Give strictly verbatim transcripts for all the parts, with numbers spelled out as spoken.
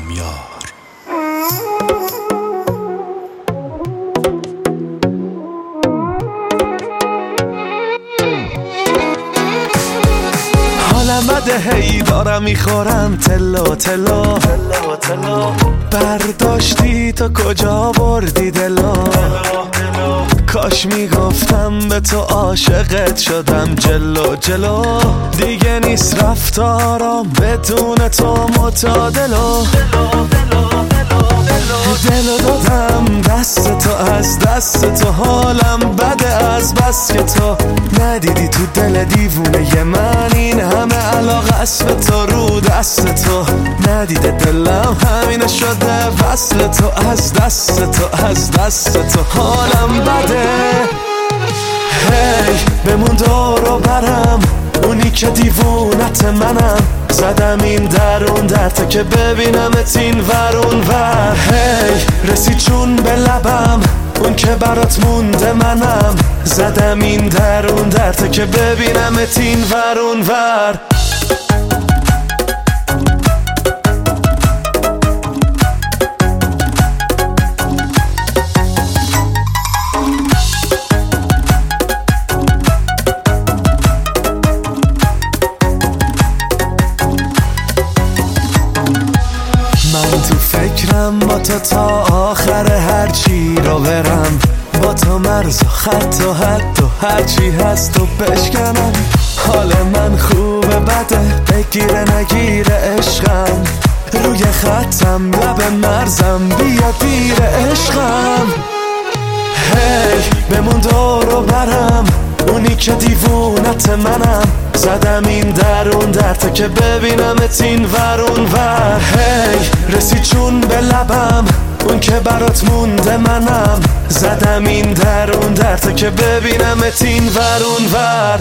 کامیار. حالم بده هی دارم میخورم تلو تلو تلو تلو برداشتی تا کجا بردی دلو کاش میگفتم به تو عاشقت شدم جلو جلو دیگه نیست رفتارم بدون تو متعادلو دلو دادم دست تو از دست تو حالم بده از بس که تو ندیدی تو دل دیوونه من این همه علاقه است به تو رو دست تو ندیده دلم همینه شده وصل تو از دست تو از دست تو حالم بده هی بمون دور و برم اونی که دیوونت منم زدم این درون در تا که ببینمت این ورون ور هی رسید چون به لبم اون که برات مونده منم زدم این درون در تا که ببینمت این ورون ور من تو فکرم با تو تا آخر هر چی رو برم با تو مرز و خط و حد و هر چی هست و بشکنم حال من خوبه بده بگیره نگیره عشقم روی خطم لب مرزم بیا دیر عشقم هی بمون دور و برم اونی که دیوونت منم زدم این درون در تا که ببینمت این ورون ور هی رسید چون به لبم اون که برات مونده منم زدم این درون در تا که ببینمت این ورون ور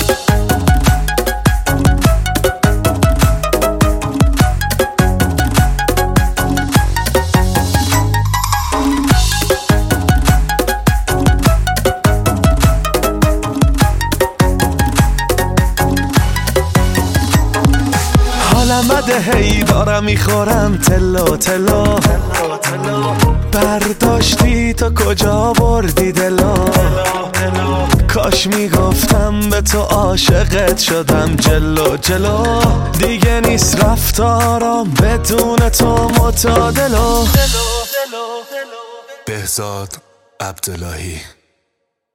حالم بده هی دارم میخورم تلو تلو برداشتی تا کجا بردی دلو کاش میگفتم به تو عاشقت شدم جلو جلو دیگه نیست رفتارم بدون تو متعادلو. بهزاد عبداللهی.